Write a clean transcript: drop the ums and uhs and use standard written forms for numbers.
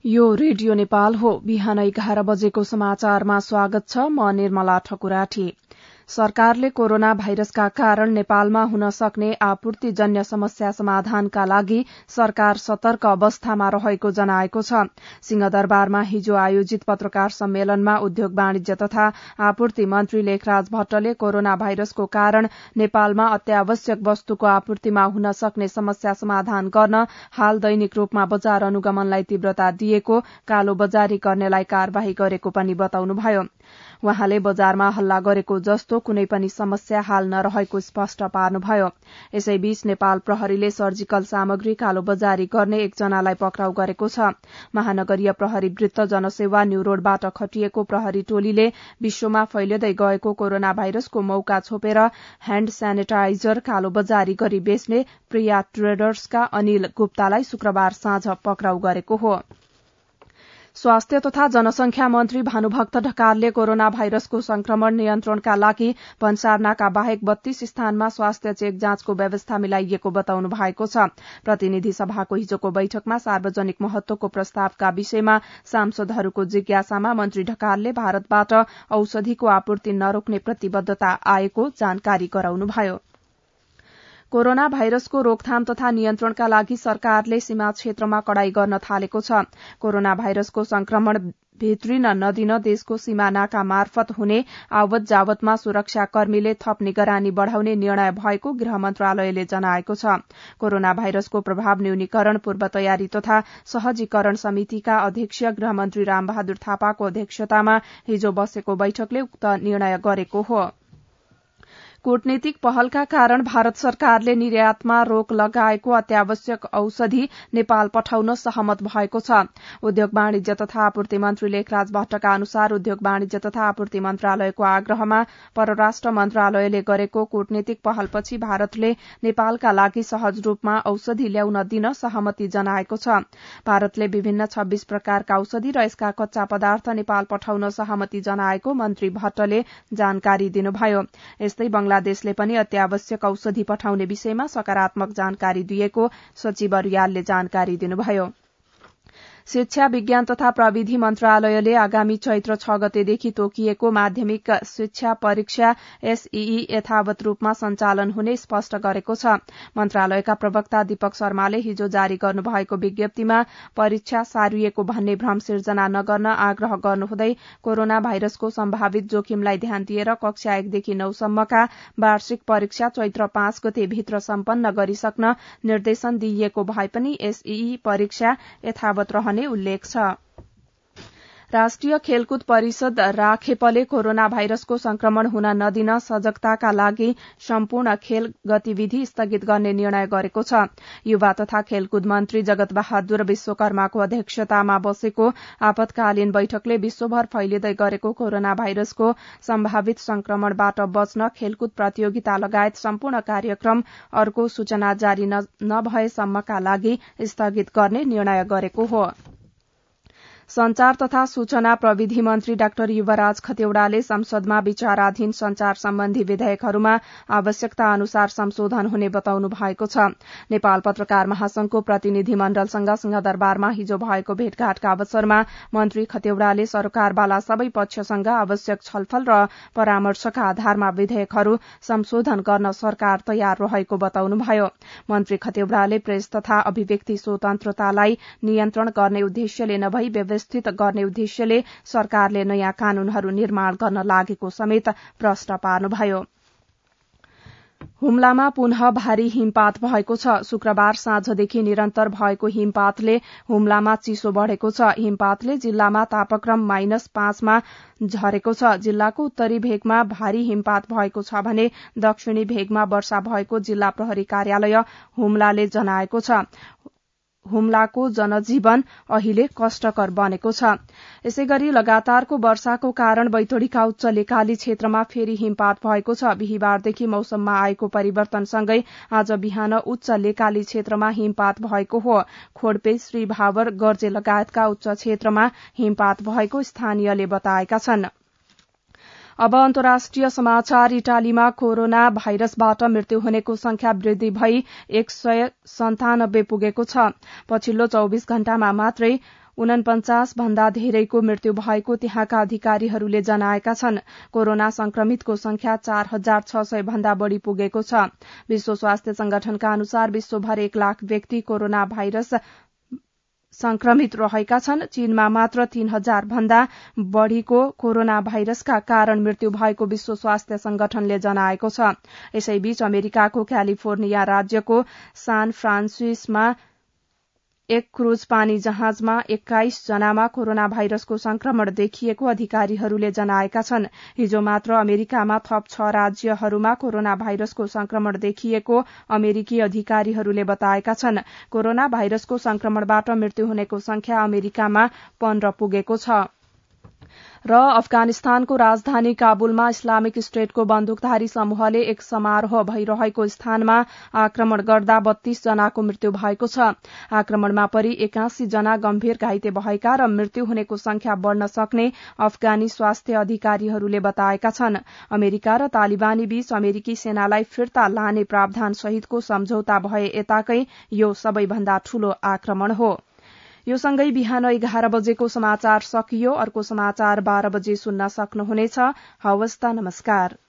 यो रेडियो नेपाल हो। बिहान 11 बजेको समाचारमा स्वागत छ। म निर्मला ठकुराठी। सरकारले कोरोना भाइरसका कारण नेपालमा हुन सक्ने आपूर्तिजन्य समस्या समाधानका लागि सरकार सतर्क अवस्थामा रहेको जनाएको छ। सिंहदरबारमा हिजो आयोजित पत्रकार सम्मेलनमा उद्योग वाणिज्य तथा आपूर्ति मन्त्री लेखराज भट्टले कोरोना भाइरसको कारण नेपालमा अत्यावश्यक वस्तुको आपूर्तिमा हुन सक्ने समस्या समाधान गर्न हाल दैनिक रूपमा बजार अनुगमनलाई तीव्रता दिएको, कालो बजारी गर्नेलाई कार्यवाही गरेको पनि बताउनुभयो। वहाँले बजारमा हल्ला गरेको जस्तो कुनै पनि समस्या हाल नरहेको स्पष्ट पार्नुभयो। यसैबीच नेपाल प्रहरीले सर्जिकल सामग्री कालो बजारी गर्ने एकजनालाई पक्राउ गरेको छ। महानगरीय प्रहरी वृत्त जनसेवा न्यू रोडबाट खटिएको प्रहरी टोलीले विश्वमा फैलिँदै गएको कोरोना भाइरसको मौका छोपेर ह्याण्ड सेनिटाइजर कालो बजारी गरी बेच्ने प्रिया ट्रेडर्सका अनिल गुप्तालाई शुक्रबार साँझ पक्राउ गरेको हो। स्वास्थ्य तथा जनसंख्या मन्त्री भानुभक्त ढकालले कोरोना भाइरसको संक्रमण नियन्त्रणका लागि भन्सारनाका बाहेक 32 स्थानमा स्वास्थ्य चेक जाँचको व्यवस्था मिलाइएको बताउनु भएको छ। प्रतिनिधि सभाको हिजोको बैठकमा सार्वजनिक महत्वको प्रस्तावका विषयमा सांसदहरूको जिज्ञासामा मन्त्री ढकालले भारतबाट औषधिको आपूर्ति नरोक्ने प्रतिबद्धता आएको जानकारी गराउनुभयो। कोरोना भाइरसको रोकथाम तथा नियन्त्रणका लागि सरकारले सीमा क्षेत्रमा कडाई गर्न थालेको छ। कोरोना भाइरसको संक्रमण भित्रिन नदिन देशको सीमानाका मार्फत हुने आवत जावतमा सुरक्षाकर्मीले थप निगरानी बढ़ाउने निर्णय भएको गृह मन्त्रालयले जनाएको छ। कोरोना भाइरसको प्रभाव न्यूनीकरण पूर्व तयारी तथा सहजीकरण समितिका अध्यक्ष गृहमन्त्री रामबहादुर थापाको अध्यक्षतामा हिजो बसेको बैठकले उक्त निर्णय गरेको हो। कूटनीतिक पहलका कारण भारत सरकारले निर्यातमा रोक लगाएको अत्यावश्यक औषधि नेपाल पठाउन सहमत भएको छ। उद्योग वाणिज्य तथा आपूर्ति मन्त्री लेखराज भट्टका अनुसार उद्योग वाणिज्य तथा आपूर्ति मन्त्रालयको आग्रहमा परराष्ट्र मन्त्रालयले गरेको कूटनीतिक पहलपछि भारतले नेपालका लागि सहज रूपमा औषधि ल्याउन दिन सहमति जनाएको छ। भारतले विभिन्न 26 प्रकारका औषधि र यसका कच्चा पदार्थ नेपाल पठाउन सहमति जनाएको मन्त्री भट्टले जानकारी दिनुभयो। यस्तै बंगलादेशले पनि अत्यावश्यक औषधि पठाउने विषयमा सकारात्मक जानकारी दिएको सचिव रियालले जानकारी दिनुभयो। शिक्षा विज्ञान तथा प्रविधि मन्त्रालयले आगामी चैत्र 6 गतेदेखि तोकिएको माध्यमिक शिक्षा परीक्षा एसईई यथावत रूपमा सञ्चालन हुने स्पष्ट गरेको छ। मन्त्रालयका प्रवक्ता दीपक शर्माले हिजो जारी गर्नुभएको विज्ञप्तिमा परीक्षा सारिएको भन्ने भ्रम सिर्जना नगर्न आग्रह गर्नुहुँदै कोरोना भाइरसको सम्भावित जोखिमलाई ध्यान दिएर कक्षा 1 देखि 9 सम्मका वार्षिक परीक्षा चैत्र 5 गते भित्र सम्पन्न गरिसक्न निर्देशन दिइएको भए पनि एसईई परीक्षा यथावत रहने उल्लेख छ। राष्ट्रिय खेलकुद परिषद राखेपले कोरोना भाइरसको संक्रमण हुन नदिन सजगताका लागि सम्पूर्ण खेल गतिविधि स्थगित गर्ने निर्णय गरेको छ। युवा तथा खेलकुद मन्त्री जगत बहादुर विश्वकर्माको अध्यक्षतामा बसेको आपतकालीन बैठकले विश्वभर फैलिँदै गरेको कोरोना भाइरसको सम्भावित संक्रमणबाट बच्न खेलकुद प्रतियोगिता लगायत सम्पूर्ण कार्यक्रम अर्को सूचना जारी नभएसम्मका लागि स्थगित गर्ने निर्णय गरेको हो। संचार तथा सूचना प्रविधि मन्त्री डाक्टर युवराज खतिवड़ाले संसदमा विचाराधीन संचार सम्बन्धी विधेयकहरूमा आवश्यकता अनुसार संशोधन हुने बताउनु भएको छ। नेपाल पत्रकार महासंघको प्रतिनिधि मण्डलसँग सिंहदरबारमा हिजो भएको भेटघाटका अवसरमा मन्त्री खतिवड़ाले सरकारवाला सबै पक्षसँग आवश्यक छलफल र परामर्शका आधारमा विधेयकहरू संशोधन गर्न सरकार तयार रहेको बताउनुभयो। मन्त्री खतिवड़ाले प्रेस तथा अभिव्यक्ति स्वतन्त्रतालाई नियन्त्रण गर्ने उद्देश्यले नभई व्यवस्थित गर्ने उद्देश्यले सरकारले नयाँ कानूनहरू निर्माण गर्न लागेको समेत प्रश्न पार्नुभयो। हुम्लामा पुनः भारी हिमपात भएको छ। शुक्रबार साँझदेखि निरन्तर भएको हिमपातले हुम्लामा चिसो बढ़ेको छ। हिमपातले जिल्लामा तापक्रम -5 मा झरेको छ। जिल्लाको उत्तरी भेगमा भारी हिमपात भएको छ भने दक्षिणी भेगमा वर्षा भएको जिल्ला प्रहरी कार्यालय हुम्लाले जनाएको छ। हुम्लाको जनजीवन अहिले कष्टकर बनेको छ। यसैगरी लगातारको वर्षाको कारण बैतडीका उच्च लेकाली क्षेत्रमा फेरि हिमपात भएको छ। बिहिबारदेखि मौसममा आएको परिवर्तनसँगै आज बिहान उच्च लेकाली क्षेत्रमा हिमपात भएको हो। खोडपे, श्रीभावर, गर्जे लगायतका उच्च क्षेत्रमा हिमपात भएको स्थानीयले बताएका छन्। अब अन्तर्राष्ट्रिय समाचार। इटालीमा कोरोना भाइरसबाट मृत्यु हुनेको संख्या वृद्धि भई 197 पुगेको छ। पछिल्लो 24 घण्टामा मात्रै 49 भन्दा धेरैको मृत्यु भएको त्यहाँका अधिकारीहरूले जनाएका छन्। कोरोना संक्रमितको संख्या 4,600 भन्दा बढ़ी पुगेको छ। विश्व स्वास्थ्य संगठनका अनुसार विश्वभर 1 लाख व्यक्ति कोरोना भाइरस संक्रमित रहेका छन्। चीनमा मात्र 3,000 भन्दा बढ़ीको कोरोना भाइरसका कारण मृत्यु भएको विश्व स्वास्थ्य संगठनले जनाएको छ। यसैबीच अमेरिकाको क्यालिफोर्निया राज्यको सान फ्रान्सिसमा एक क्रूज पानी जहाजमा 21 जनामा कोरोना भाइरसको संक्रमण देखिएको अधिकारीहरूले जनाएका छन्। हिजो मात्र अमेरिकामा थप 6 राज्यहरूमा कोरोना भाइरसको संक्रमण देखिएको अमेरिकी अधिकारीहरूले बताएका छन्। कोरोना भाइरसको संक्रमणबाट मृत्यु हुनेको संख्या अमेरिकामा 15 पुगेको छ। र अफगानिस्तानको राजधानी काबुलमा इस्लामिक स्टेटको बन्दुकधारी समूहले एक समारोह भइरहेको स्थानमा आक्रमण गर्दा 32 जनाको मृत्यु भएको छ। आक्रमणमा परि 81 जना गम्भीर घाइते भएका र मृत्यु हुनेको संख्या बढ़न सक्ने अफगानी स्वास्थ्य अधिकारीहरूले बताएका छन्। अमेरिका र तालिबानी बीच अमेरिकी सेनालाई फिर्ता लाने प्रावधान सहितको सम्झौता भए यताकै यो सबैभन्दा ठूलो आक्रमण हो। यो सँगै बिहान 11 बजेको समाचार सकियो। अर्को समाचार 12 बजे सुन्न सक्नुहुनेछ। हवस् त, नमस्कार।